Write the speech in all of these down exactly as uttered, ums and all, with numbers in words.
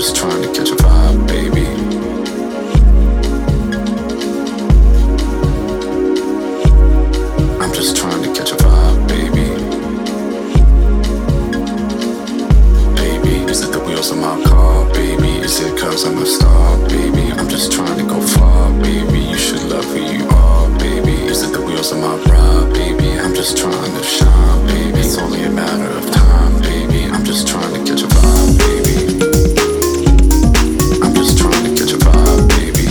just trying to catch a vibe, baby. I'm just trying to catch a vibe, baby. Baby, is it the wheels of my car, baby? Is it cause I'm a star, baby? I'm just trying to go far, baby. You should love who you are, baby. Is it the wheels of my ride, baby? I'm just trying to shine, baby. It's only a matter of time, baby. I'm just trying to catch a vibe, baby. I'm just trying to catch a vibe, baby.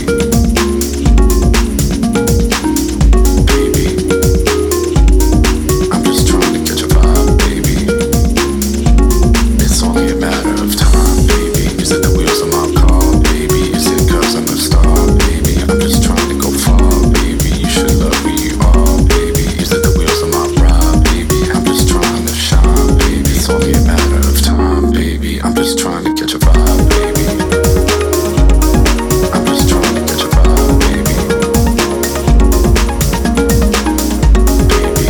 Baby, I'm just trying to catch a vibe, baby. It's only a matter of time, baby. Is it the wheels of my car, baby? Is it cause I'm a star, baby? I'm just trying to go far, baby. You should love who you are, baby. Is it the wheels of my ride, baby? I'm just trying to shine, baby. It's only a matter of time, baby. I'm just trying to catch a vibe, baby. I'm just trying to catch a vibe, baby. Baby,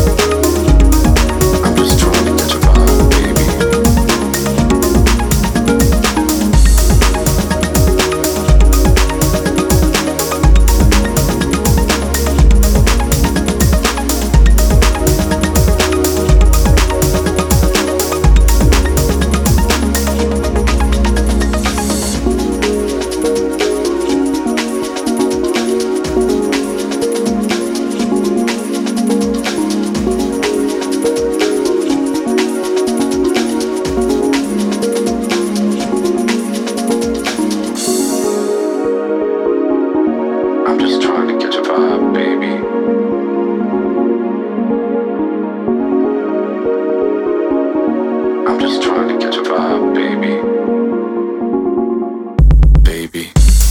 I'm just trying to catch a vibe, baby. I'm just trying to catch a vibe, baby. I'm just trying to catch a vibe, baby. Baby.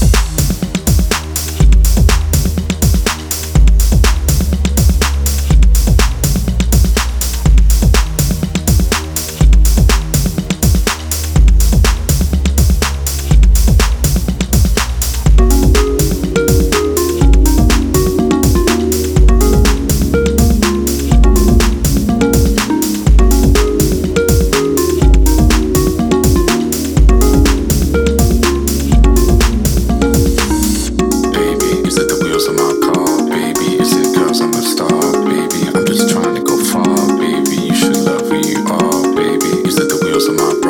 Baby, is it the wheels of my car, baby? Is it cause I'm a star, baby? I'm just trying to go far, baby. You should love who you are, baby. Is it the wheels of my